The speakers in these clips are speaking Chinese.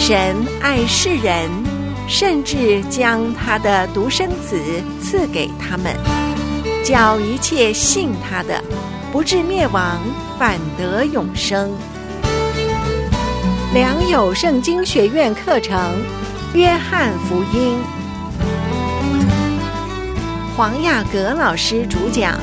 神爱世人，甚至将他的独生子赐给他们，叫一切信他的不至灭亡，反得永生。良友圣经学院课程，约翰福音，黄雅阁老师主讲。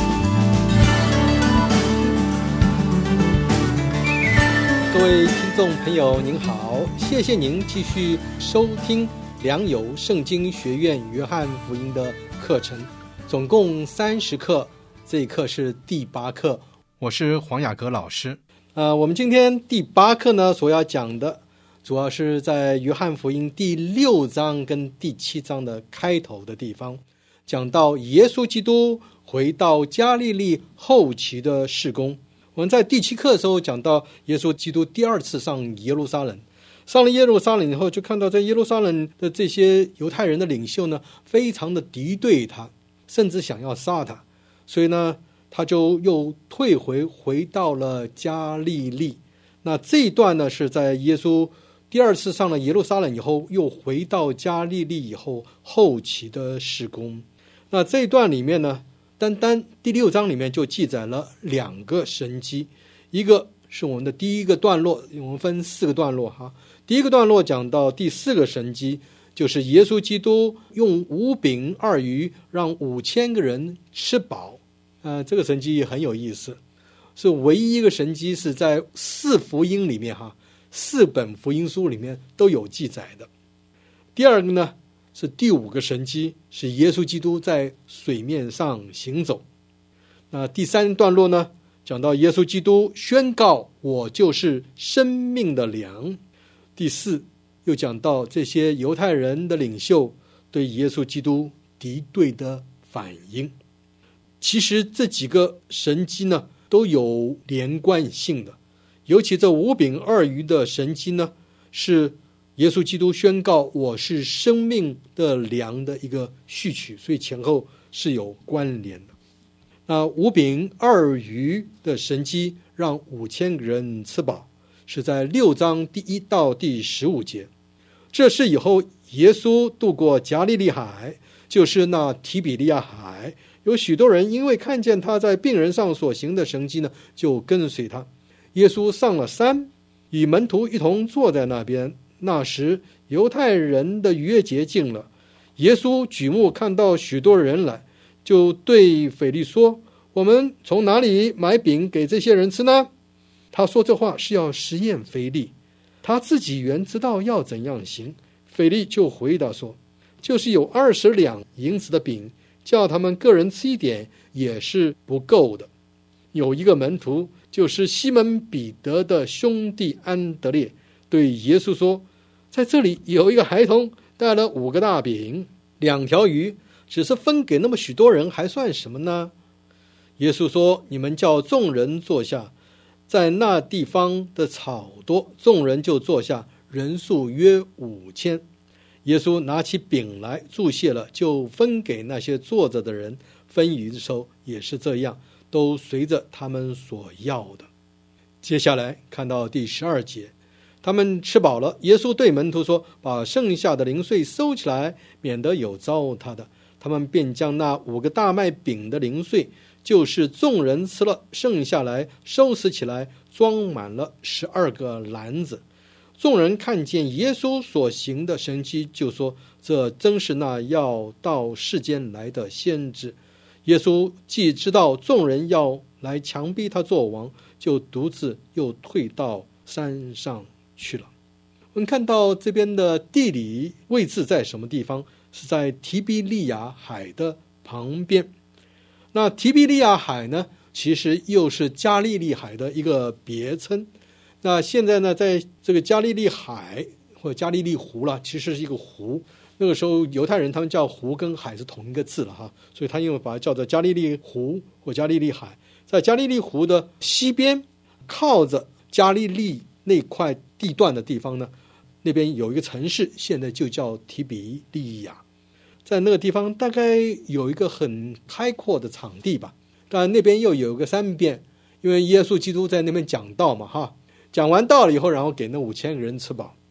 各位听众朋友您好，谢谢您继续收听良友圣经学院约翰福音的课程，总共30课，这一课是第8课，我是黄雅阁老师。我们今天第8课呢所要讲的主要是在约翰福音第6章跟第7章的开头的地方，讲到耶稣基督回到加利利后期的事工。我们在第7课的时候讲到耶稣基督第2次上耶路撒冷，上了耶路撒冷以后，就看到在耶路撒冷的这些犹太人的领袖呢，非常的敌对他，甚至想要杀他，所以呢他就又退回到了加利利。那这一段呢是在耶稣第2次上了耶路撒冷以后，又回到加利利以后后期的事工。那这一段里面呢，单第6章里面就记载了2个神迹，一个是我们的第一个段落，我们分4个段落哈。第一个段落讲到第4个神迹，就是耶稣基督用5饼2鱼让5000个人吃饱。这个神迹也很有意思，是唯一一个神迹是在4福音里面哈，4本福音书里面都有记载的。第二个呢是第5个神迹，是耶稣基督在水面上行走。那第3段落呢，讲到耶稣基督宣告我就是生命的粮。第4又讲到这些犹太人的领袖对耶稣基督敌对的反应。其实这几个神迹呢都有连贯性的，尤其这5饼2鱼的神迹呢，是耶稣基督宣告我是生命的粮的一个序曲，所以前后是有关联的。那5饼2鱼的神迹让5000个人吃饱，是在6章第1到第15节。这是以后耶稣渡过加利利海，就是那提比利亚海，有许多人因为看见他在病人上所行的神迹呢，就跟随他。耶稣上了山，与门徒一同坐在那边。那时犹太人的逾越节近了，耶稣举目看到许多人来，就对腓力说，我们从哪里买饼给这些人吃呢？他说这话是要实验腓力，他自己原知道要怎样行。腓力就回答说，就是有20两银子的饼，叫他们个人吃一点也是不够的。有一个门徒，就是西门彼得的兄弟安德烈，对耶稣说，在这里有一个孩童带了5个大饼2条鱼，只是分给那么许多人，还算什么呢？耶稣说，你们叫众人坐下。在那地方的草多，众人就坐下，人数约5000。耶稣拿起饼来，祝谢了，就分给那些坐着的人。分鱼的时候也是这样，都随着他们所要的。接下来看到第12节，他们吃饱了，耶稣对门徒说，把剩下的零碎收起来，免得有糟蹋的。他们便将那5个大麦饼的零碎，就是众人吃了剩下来，收拾起来，装满了12个篮子。众人看见耶稣所行的神迹，就说，这真是那要到世间来的先知。耶稣既知道众人要来强逼他做王，就独自又退到山上去了。我们看到这边的地理位置在什么地方？是在提比利亚海的旁边。那提比利亚海呢，其实又是加利利海的一个别称。那现在呢，在这个加利利海或者加利利湖了，其实是一个湖。那个时候犹太人他们叫湖跟海是同一个字了哈，所以他因为把它叫做加利利湖或加利利海。在加利利湖的西边，靠着加利利那块地段的地方呢，那边有一个城市，现在就叫提比利亚。在那个地方大概有一个很开阔的场地吧，当然那边又有一个山边，因为耶稣基督在那边讲道嘛哈，讲完道了以后，然后给那5000个人吃饱。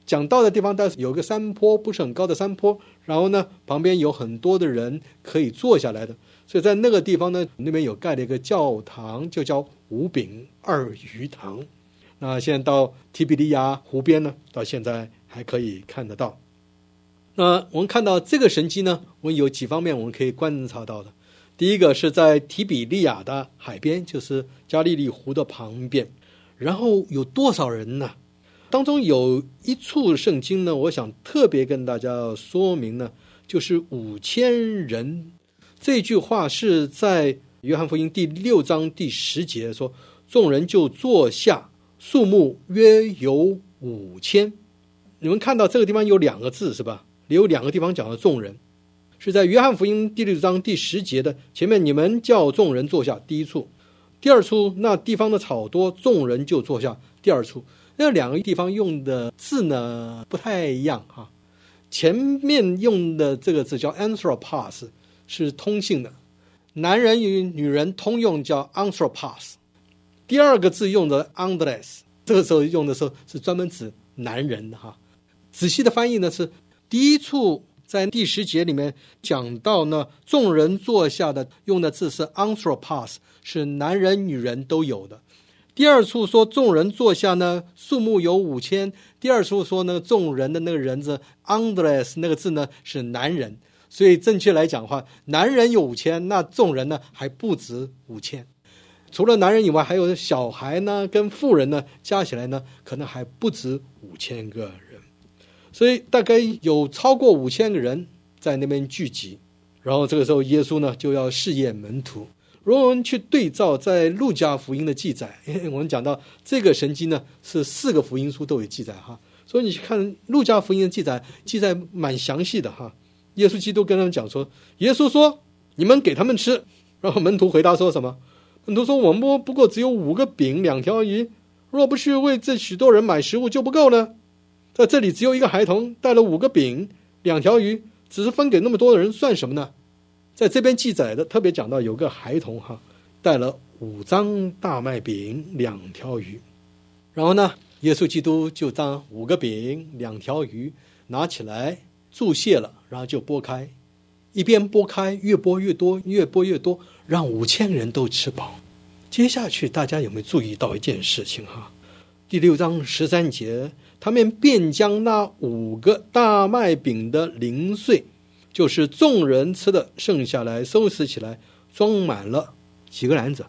讲道的地方但是有个山坡，不是很高的山坡，然后呢旁边有很多的人可以坐下来的，所以在那个地方呢，那边有盖了一个教堂，就叫五饼二鱼堂。那现在到提比利亚湖边呢，到现在还可以看得到。那我们看到这个神迹呢，我们有几方面我们可以观察到的。第一个是在提比利亚的海边，就是加利利湖的旁边，然后有多少人呢？当中有一处圣经呢，我想特别跟大家说明呢，就是5000人。这句话是在约翰福音第6章第10节说，众人就坐下，数目约有5000。你们看到这个地方有2个字是吧？有2个地方讲的众人，是在约翰福音第6章第10节的前面，你们叫众人坐下，第一处。第二处，那地方的草多，众人就坐下，第二处。那2个地方用的字呢不太一样哈。前面用的这个字叫 anthropos， 是通性的，男人与女人通用叫 anthropos。第二个字用的 andres， 这个时候用的时候是专门指男人的哈。仔细的翻译呢是第一处在第10节里面讲到呢，众人坐下的用的字是 anthropos， 是男人女人都有的。第二处说众人坐下呢，数目有5000。第二处说呢，众人的那个人字 andres 那个字呢是男人，所以正确来讲的话，男人有5000，那众人呢还不止5000。除了男人以外，还有小孩呢跟妇人呢，加起来呢可能还不止5000个人。所以大概有超过5000个人在那边聚集。然后这个时候耶稣呢就要试验门徒。如果我们去对照在路加福音的记载，我们讲到这个神迹呢是4个福音书都有记载哈，所以你去看路加福音的记载蛮详细的哈。耶稣基督跟他们讲说，耶稣说你们给他们吃，然后门徒回答说什么？门徒说我们不过只有5个饼2条鱼，若不去为这许多人买食物就不够呢。在这里只有一个孩童带了5个饼2条鱼，只是分给那么多的人算什么呢？在这边记载的特别讲到有个孩童哈，带了5张大麦饼2条鱼。然后呢，耶稣基督就将5个饼2条鱼拿起来注谢了，然后就拨开，一边拨开越拨越多，越拨越多，让5000人都吃饱。接下去大家有没有注意到一件事情哈？第6章13节，他们便将那5个大麦饼的零碎，就是众人吃的剩下来，收拾起来，装满了几个篮子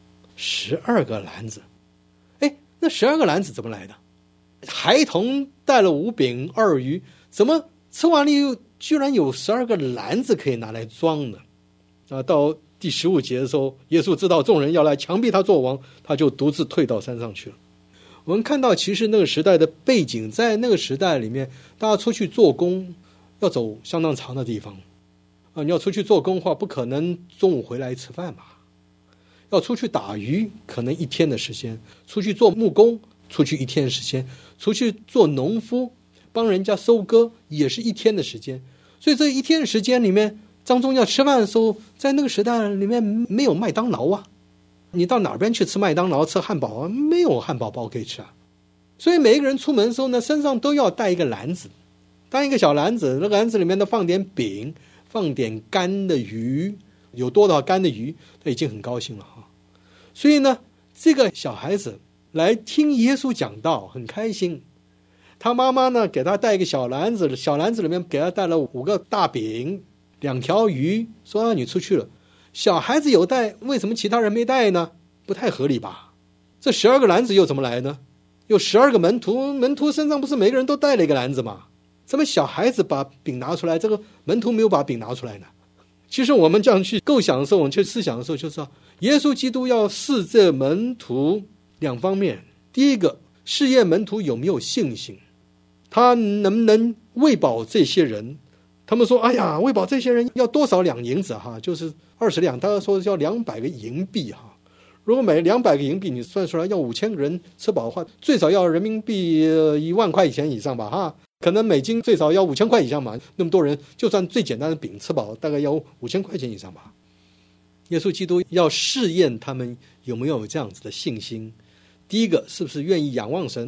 ？12个篮子。那12个篮子怎么来的？孩童带了5饼2鱼，怎么吃完了居然有12个篮子可以拿来装呢？到第15节的时候，耶稣知道众人要来强逼他做王，他就独自退到山上去了。我们看到其实那个时代的背景，在那个时代里面，大家出去做工要走相当长的地方你要出去做工的话，不可能中午回来吃饭吧？要出去打鱼，可能1天的时间；出去做木工，出去1天的时间；出去做农夫，帮人家收割，也是1天的时间。所以这1天的时间里面，当中要吃饭的时候，在那个时代里面没有麦当劳啊，你到哪边去吃麦当劳吃汉堡啊？没有汉堡包可以吃啊。所以每一个人出门的时候呢，身上都要带一个篮子，当一个小篮子，那个篮子里面呢放点饼，放点干的鱼，有多少干的鱼，他已经很高兴了哈。所以呢，这个小孩子来听耶稣讲道，很开心。他妈妈呢给他带一个小篮子，小篮子里面给他带了5个大饼2条鱼，说你出去了。小孩子有带，为什么其他人没带呢？不太合理吧？这12个篮子又怎么来呢？有12个门徒，门徒身上不是每个人都带了一个篮子吗？怎么小孩子把饼拿出来，这个门徒没有把饼拿出来呢？其实我们这样去构想的时候，我们去思想的时候，就知道耶稣基督要试这门徒2方面。第一个，试验门徒有没有信心，他能不能喂饱这些人。他们说，哎呀，喂饱这些人要多少两银子哈？就是20两，他说要200个银币哈。如果每200个银币你算出来要5000个人吃饱的话，最少要人民币1万块钱以上吧哈。可能美金最少要5000块以上嘛，那么多人，就算最简单的饼吃饱，大概要5000块钱以上吧。耶稣基督要试验他们有没有这样子的信心。第一个，是不是愿意仰望神；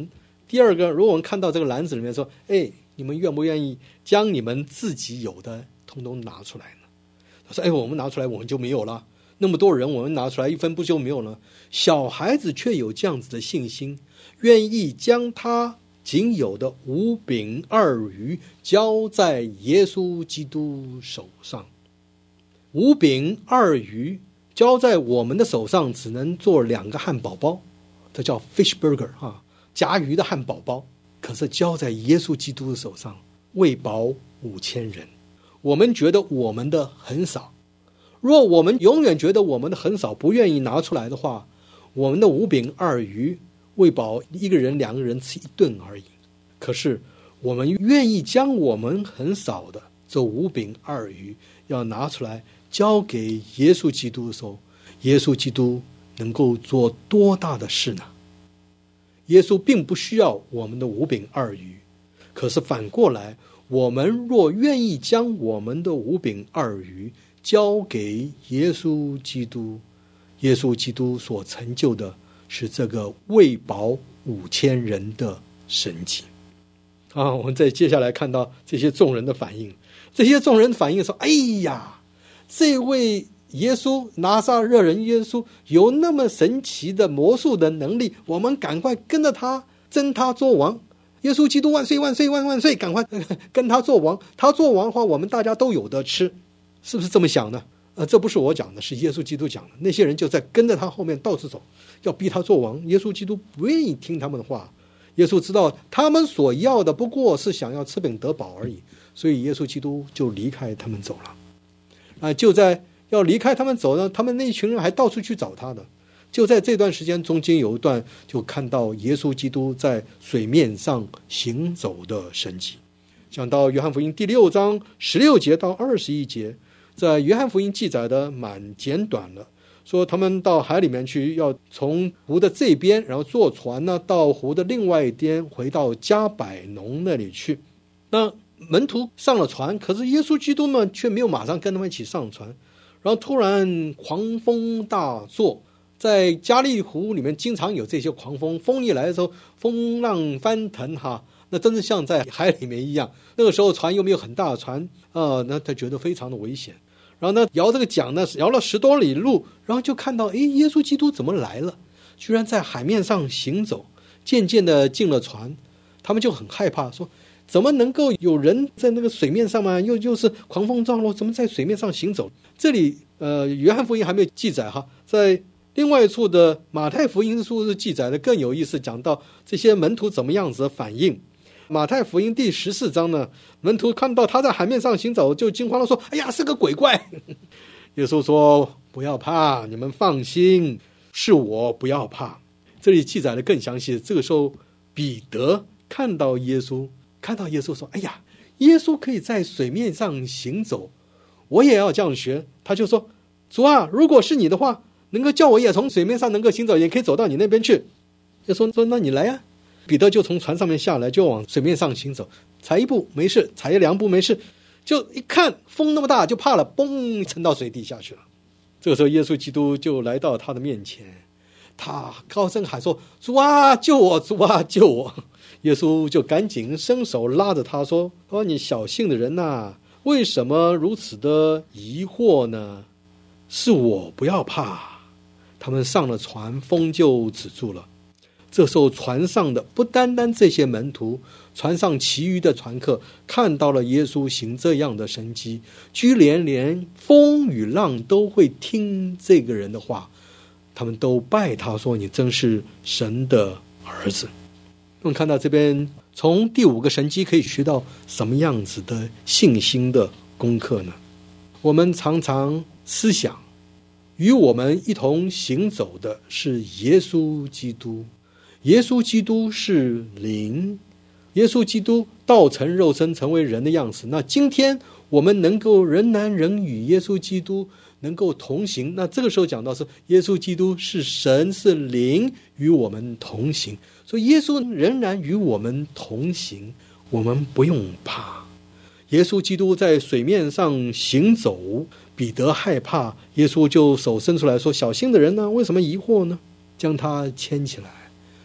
第二个，如果我们看到这个篮子里面说，你们愿不愿意将你们自己有的通通拿出来呢？他说，我们拿出来我们就没有了，那么多人我们拿出来一分不就没有了？小孩子却有这样子的信心，愿意将他仅有的5饼2鱼交在耶稣基督手上。5饼2鱼交在我们的手上只能做2个汉堡包，这叫 fish burger 夹鱼的汉堡包。可是交在耶稣基督的手上，喂饱5000人。我们觉得我们的很少，若我们永远觉得我们的很少，不愿意拿出来的话，我们的5饼2鱼喂饱1个人2个人吃1顿而已。可是我们愿意将我们很少的这5饼2鱼要拿出来交给耶稣基督的时候，耶稣基督能够做多大的事呢？耶稣并不需要我们的5饼2鱼，可是反过来，我们若愿意将我们的5饼2鱼交给耶稣基督，耶稣基督所成就的是这个喂饱5000人的神迹。我们再接下来看到这些众人的反应。这些众人反应说，这位耶稣，拿撒勒人耶稣有那么神奇的魔术的能力，我们赶快跟着他，争他做王。耶稣基督万岁万岁万万岁，赶快跟他做王。他做王的话，我们大家都有得吃，是不是这么想呢？这不是我讲的，是耶稣基督讲的。那些人就在跟着他后面到处走，要逼他做王。耶稣基督不愿意听他们的话。耶稣知道他们所要的不过是想要吃饼得饱而已，所以耶稣基督就离开他们走了。就在要离开他们走呢，他们那一群人还到处去找他的。就在这段时间中间有一段，就看到耶稣基督在水面上行走的神迹。讲到约翰福音第6章16节到21节，在约翰福音记载的蛮简短了，说他们到海里面去，要从湖的这边，然后坐船呢到湖的另外一边，回到加百农那里去。那门徒上了船，可是耶稣基督呢却没有马上跟他们一起上船。然后突然狂风大作，在加利湖里面经常有这些狂风，风一来的时候风浪翻腾那真的像在海里面一样。那个时候船又没有很大的船那他觉得非常的危险。然后呢摇这个桨呢，摇了10多里路，然后就看到耶稣基督怎么来了，居然在海面上行走，渐渐的进了船。他们就很害怕，说怎么能够有人在那个水面上嘛，又是狂风暴浪，怎么在水面上行走？这里约翰福音还没有记载在另外一处的马太福音书是记载的更有意思，讲到这些门徒怎么样子的反应。马太福音第14章呢，门徒看到他在海面上行走，就惊慌了，说：“哎呀，是个鬼怪！”耶稣说：“不要怕，你们放心，是我，不要怕。”这里记载的更详细。这个时候，彼得看到耶稣说：“哎呀，耶稣可以在水面上行走，我也要这样学。”他就说：“主啊，如果是你的话，能够叫我也从水面上能够行走，也可以走到你那边去。”耶稣说：“那你来啊。”彼得就从船上面下来，就往水面上行走，踩1步没事，踩2步没事，就一看风那么大就怕了，嘣，沉到水底下去了。这个时候耶稣基督就来到他的面前，他高声喊说：“主啊，救我！主啊，救我！”耶稣就赶紧伸手拉着他说：“你小信的人呐，为什么如此的疑惑呢？是我，不要怕。”他们上了船，风就止住了。这时候船上的不单单这些门徒，船上其余的船客看到了耶稣行这样的神迹，居然连风与浪都会听这个人的话，他们都拜他说：“你真是神的儿子。”我们看到这边从第5个神迹可以学到什么样子的信心的功课呢？我们常常思想，与我们一同行走的是耶稣基督，耶稣基督是灵，耶稣基督道成肉身成为人的样子。那今天我们能够人男人与耶稣基督能够同行，那这个时候讲到是耶稣基督是神是灵与我们同行，所以耶稣仍然与我们同行，我们不用怕。耶稣基督在水面上行走，彼得害怕，耶稣就手伸出来说：“小心的人呢，为什么疑惑呢？”将他牵起来。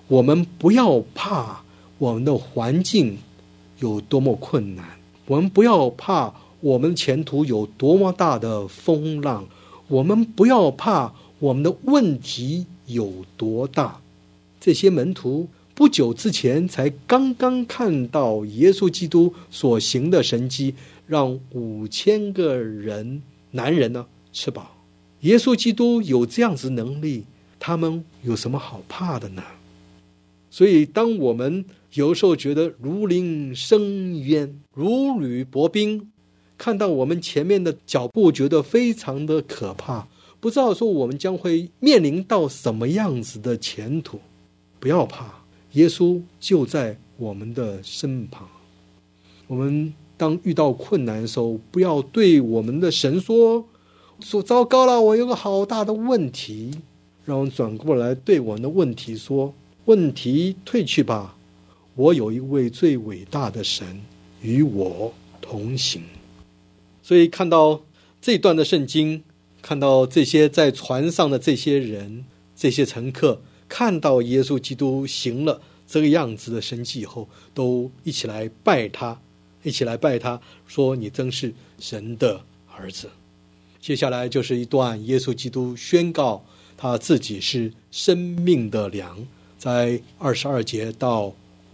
我们不要怕我们的环境有多么困难，我们不要怕我们前途有多么大的风浪，我们不要怕我们的问题有多大。这些门徒不久之前才刚刚看到耶稣基督所行的神迹，让5000个男人呢吃饱。耶稣基督有这样子能力，他们有什么好怕的呢？所以当我们有时候觉得如临深渊，如履薄冰，看到我们前面的脚步觉得非常的可怕，不知道说我们将会面临到什么样子的前途，不要怕，耶稣就在我们的身旁。我们当遇到困难的时候，不要对我们的神说糟糕了，我有个好大的问题，让我们转过来对我们的问题说，问题退去吧，我有一位最伟大的神与我同行。所以看到这段的圣经，看到这些在船上的这些人，这些乘客看到耶稣基督行了这个样子的神迹以后，都一起来拜他，说你真是神的儿子。接下来就是一段耶稣基督宣告他自己是生命的粮，在22节到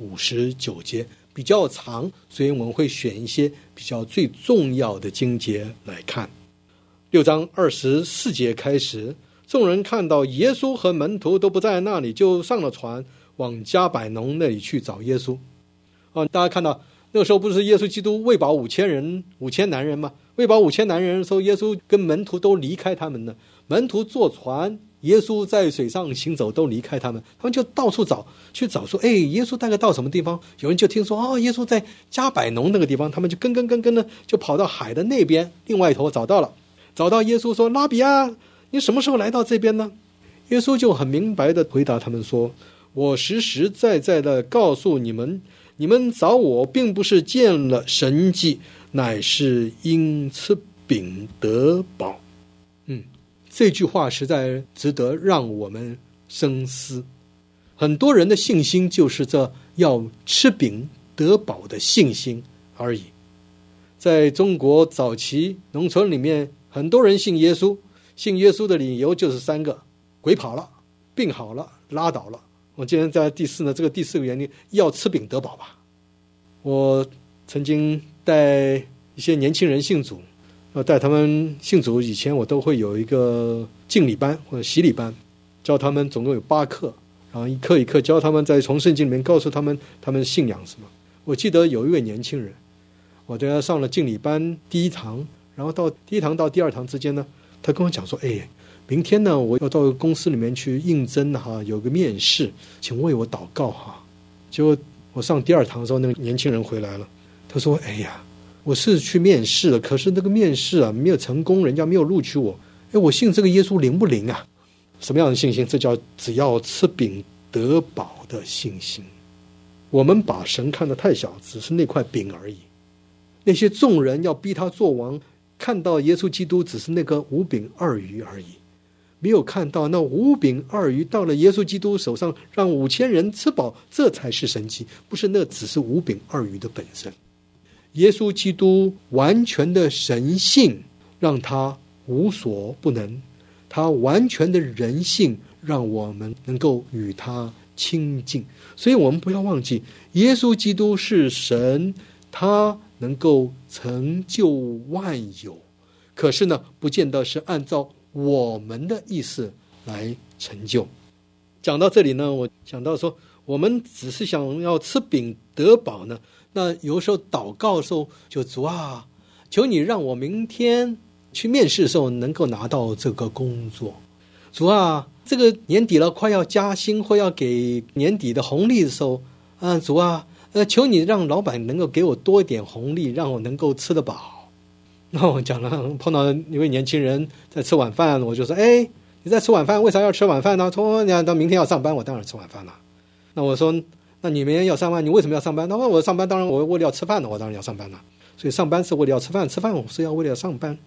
59节比较长，所以我们会选一些比较最重要的经节来看。6章24节开始，众人看到耶稣和门徒都不在那里，就上了船往迦百农那里去找耶稣。大家看到那个时候不是耶稣基督喂饱5000男人吗？喂饱5000男人的时候，耶稣跟门徒都离开他们了，门徒坐船，耶稣在水上行走，都离开他们就到处去找说，耶稣大概到什么地方？有人就听说耶稣在迦百农那个地方，他们就跟的就跑到海的那边另外一头找到耶稣说，拉比啊，你什么时候来到这边呢？耶稣就很明白的回答他们说，我实实在在的告诉你们，你们找我并不是见了神迹，乃是因吃饼得饱。这句话实在值得让我们深思。很多人的信心就是这要吃饼得饱的信心而已。在中国早期农村里面，很多人信耶稣的理由就是3个：鬼跑了，病好了，拉倒了。我今天在第4呢，这个第4个原因要吃饼得饱吧。我曾经带一些年轻人信主，带他们信主以前，我都会有一个敬礼班或者洗礼班，教他们总共有8课，然后一课一课教他们，在从圣经里面告诉他们信仰什么。我记得有一位年轻人，我带他上了敬礼班第1堂，然后到第1堂到第2堂之间呢，他跟我讲说，明天呢我要到公司里面去应征有个面试，请为我祷告结果我上第2堂的时候，那个年轻人回来了，他说，我是去面试了，可是那个面试没有成功，人家没有录取我。我信这个耶稣灵不灵啊？什么样的信心？这叫只要吃饼得饱的信心。我们把神看得太小，只是那块饼而已。那些众人要逼他做王，看到耶稣基督只是那个5饼2鱼而已，没有看到那5饼2鱼到了耶稣基督手上，让5000人吃饱，这才是神迹，不是那只是5饼2鱼的本身。耶稣基督完全的神性让他无所不能，他完全的人性让我们能够与他亲近。所以我们不要忘记，耶稣基督是神，他能够成就万有，可是呢，不见得是按照我们的意思来成就。讲到这里呢，我想到说，我们只是想要吃饼得饱呢，那有时候祷告的时候就，主啊，求你让我明天去面试的时候能够拿到这个工作。主啊，这个年底了，快要加薪或要给年底的红利的时候，主啊，求你让老板能够给我多一点红利，让我能够吃得饱。那我讲了，碰到一位年轻人在吃晚饭，我就说，你在吃晚饭，为啥要吃晚饭呢？说你到明天要上班，我当然吃晚饭了。那我说，那你明天要上班，你为什么要上班？那我上班当然我为了要吃饭的，我当然要上班了。所以上班是为了要吃饭，吃饭我是要为了要上班。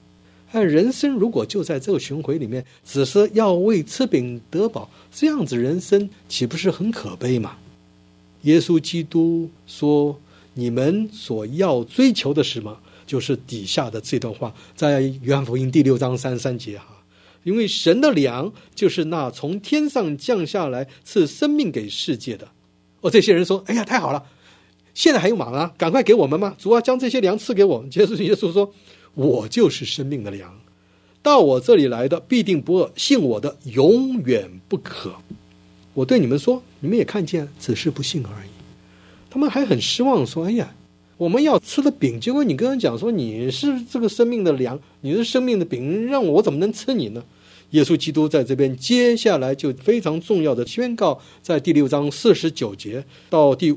人生如果就在这个巡回里面，只是要为吃饼得饱，这样子人生岂不是很可悲吗？耶稣基督说，你们所要追求的是什么？就是底下的这段话，在约翰福音第6章33节因为神的粮就是那从天上降下来赐生命给世界的。这些人说，哎呀，太好了，现在还有马吗？赶快给我们吗？主啊，将这些粮赐给我们。耶稣说，我就是生命的粮，到我这里来的必定不饿，信我的永远不渴。我对你们说，你们也看见，只是不信而已。他们还很失望，说，哎呀，我们要吃的饼，结果你跟人讲说你是这个生命的粮，你是生命的饼，让我怎么能吃你呢？耶稣基督在这边接下来就非常重要的宣告，在第6章49节到第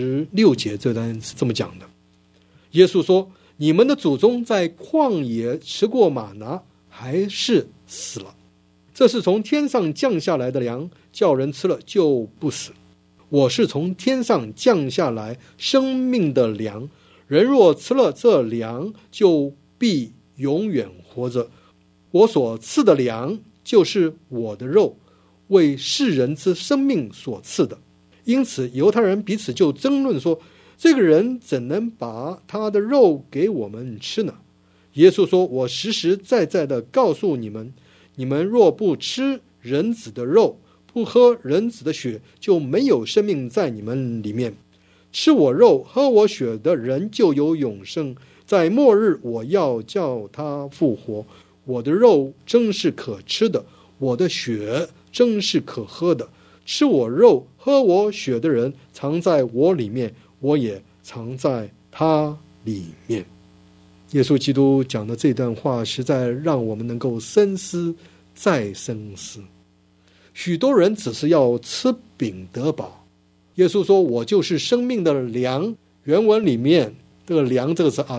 56节这段是这么讲的。耶稣说，你们的祖宗在旷野吃过玛拿，还是死了。这是从天上降下来的粮，叫人吃了就不死。我是从天上降下来生命的粮，人若吃了这粮，就必永远活着。我所赐的粮就是我的肉，为世人之生命所赐的。因此犹太人彼此就争论说，这个人怎能把他的肉给我们吃呢？耶稣说，我实实在在的告诉你们，你们若不吃人子的肉，不喝人子的血，就没有生命在你们里面。吃我肉喝我血的人就有永生，在末日我要叫他复活。我的肉真是可吃的，我的血真是可喝的。吃我肉喝我血的人藏在我里面，我也藏在他里面。耶稣基督讲的这段话实在让我们能够深思再深思。许多人只是要吃饼得饱，耶稣说，我就是生命的粮。原文里面这个粮，这个是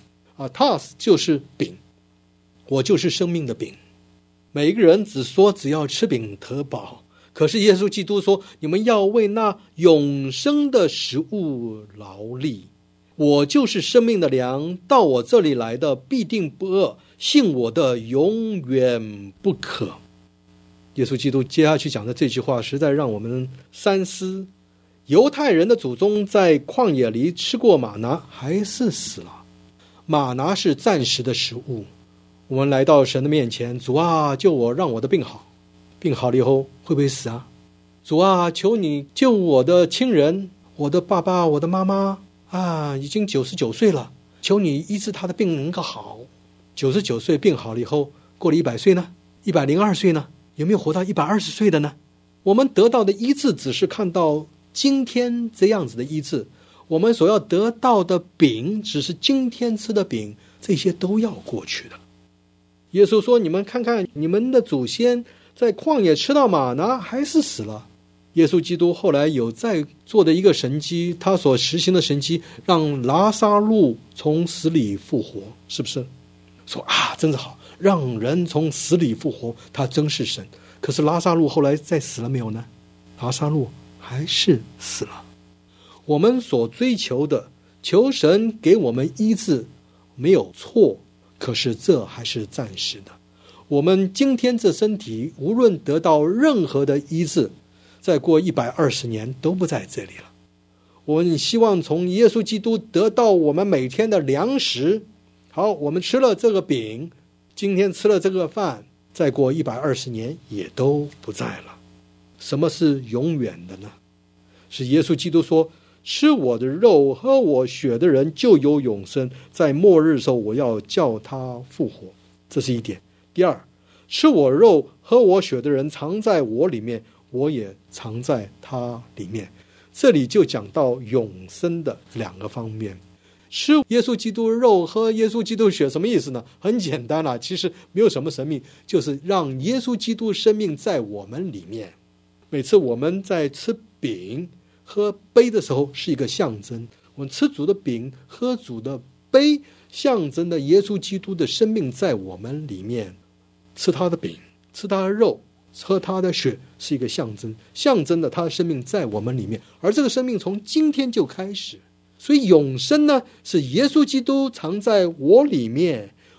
atas 就是饼，我就是生命的饼。每一个人只说只要吃饼得饱，可是耶稣基督说，你们要为那永生的食物劳力。我就是生命的粮，到我这里来的必定不饿，信我的永远不渴。耶稣基督接下去讲的这句话实在让我们三思。犹太人的祖宗在旷野里吃过玛拿，还是死了。玛拿是暂时的食物，我们来到神的面前，主啊，救我，让我的病好。病好了以后会不会死啊？主啊，求你救我的亲人，我的爸爸，我的妈妈已经99岁了，求你医治他的病能够好。99岁病好了以后，过了100岁呢？102岁呢？有没有活到120岁的呢？我们得到的医治只是看到今天这样子的医治，我们所要得到的饼只是今天吃的饼，这些都要过去的。耶稣说，你们看看你们的祖先在旷野吃到玛拿，还是死了。耶稣基督后来有在做的一个神迹，他所实行的神迹让拉撒路从死里复活，是不是？说真是好，让人从死里复活，他真是神。可是拉撒路后来再死了没有呢？拉撒路还是死了。我们所追求的，求神给我们医治，没有错，可是这还是暂时的。我们今天这身体无论得到任何的医治，再过120年都不在这里了。我们希望从耶稣基督得到我们每天的粮食。好，我们吃了这个饼，今天吃了这个饭，再过120年也都不在了。什么是永远的呢？是耶稣基督说，吃我的肉喝我血的人就有永生，在末日的时候我要叫他复活。这是一点。第二，吃我肉喝我血的人藏在我里面，我也藏在他里面。这里就讲到永生的两个方面。吃耶稣基督肉喝耶稣基督血什么意思呢？很简单啦，其实没有什么神秘，就是让耶稣基督生命在我们里面。每次我们在吃饼喝杯的时候是一个象征，我们吃主的饼喝主的杯，象征的耶稣基督的生命在我们里面。吃他的饼吃他的肉喝他的血是一个象征，象征的他的生命在我们里面，而这个生命从今天就开始。所以永生呢，是耶稣基督藏在我里面，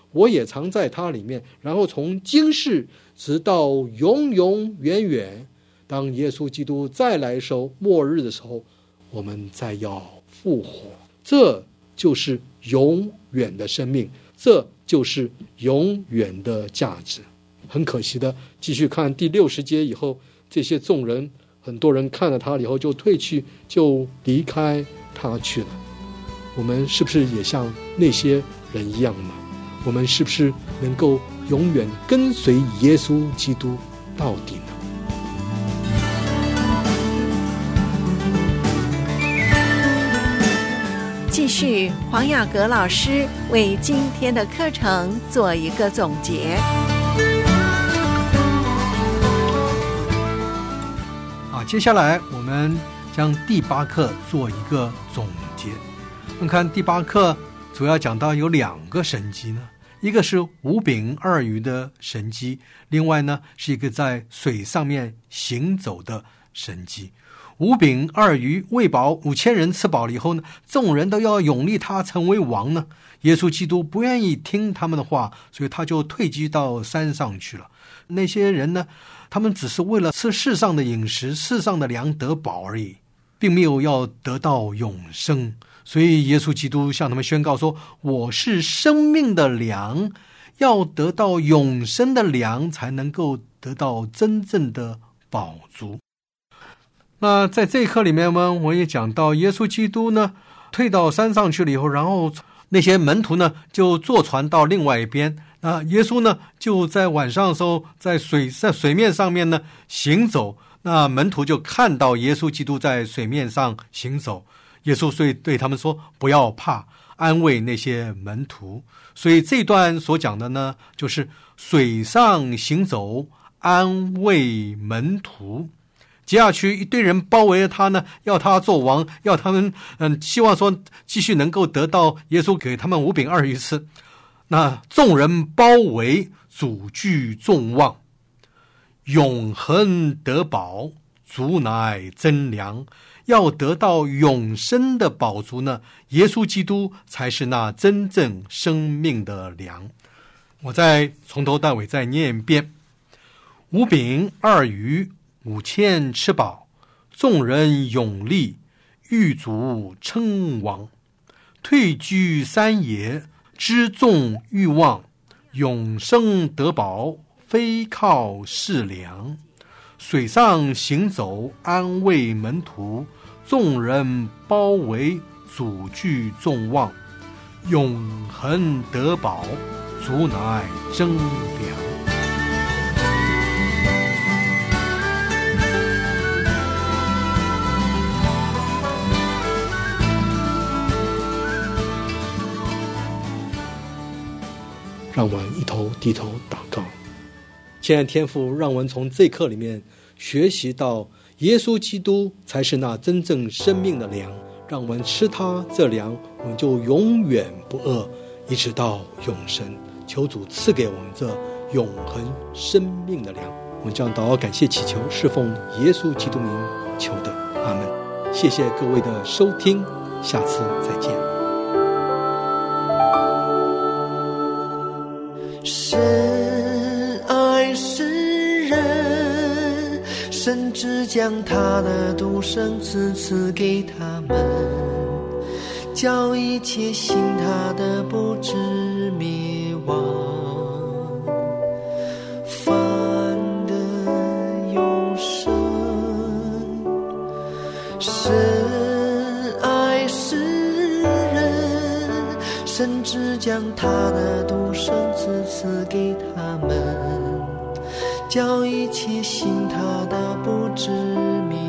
我也藏在他里面，然后从今世直到永永远远，当耶稣基督再来的时候，末日的时候，我们再要复活。这就是永远的生命，这就是永远的价值。很可惜的，继续看第60节以后，这些众人，很多人看了他以后就退去，就离开他去了。我们是不是也像那些人一样呢？我们是不是能够永远跟随耶稣基督到底呢？ 继续，黄雅阁老师为今天的课程做一个总结。 接下来我们将第8课做一个总结。我们看第8课主要讲到有2个神迹呢，一个是5饼2鱼的神迹，另外呢是一个在水上面行走的神迹。5饼2鱼喂饱5000人，吃饱了以后呢，众人都要拥立他成为王呢。耶稣基督不愿意听他们的话，所以他就退居到山上去了。那些人呢，他们只是为了吃世上的饮食，世上的粮得饱而已，并没有要得到永生。所以耶稣基督向他们宣告说，我是生命的粮，要得到永生的粮，才能够得到真正的饱足。那在这一课里面呢，我也讲到耶稣基督呢退到山上去了以后，然后那些门徒呢就坐船到另外一边，那耶稣呢就在晚上的时候在水面上面呢行走，那门徒就看到耶稣基督在水面上行走，耶稣所以对他们说不要怕，安慰那些门徒。所以这段所讲的呢，就是水上行走，安慰门徒。接下去一堆人包围了他呢，要他做王，要他们希望说继续能够得到耶稣给他们5饼2鱼吃。那众人包围，主具众望，永恒得饱，足乃真粮。要得到永生的饱足呢，耶稣基督才是那真正生命的粮。我再从头到尾再念一遍。5饼2鱼5000吃饱，众人拥立，欲主称王。退居山野，知众欲望，永生得饱，非靠世粮。水上行走，安慰门徒，众人包围，主具众望，永恒得饱，足乃真粮。让我们一头低头祷告。亲爱的天父，让我们从这课里面学习到耶稣基督才是那真正生命的粮，让我们吃他这粮，我们就永远不饿，一直到永生。求主赐给我们这永恒生命的粮。我们将祷告感谢祈求，侍奉耶稣基督名求的，阿们。谢谢各位的收听，下次再见。 神爱世人，甚至将他的独生子赐给他们，叫一切信他的不至灭亡，反得永生。神爱世人，甚至将他的独生子赐给他们，叫一切信他的不至灭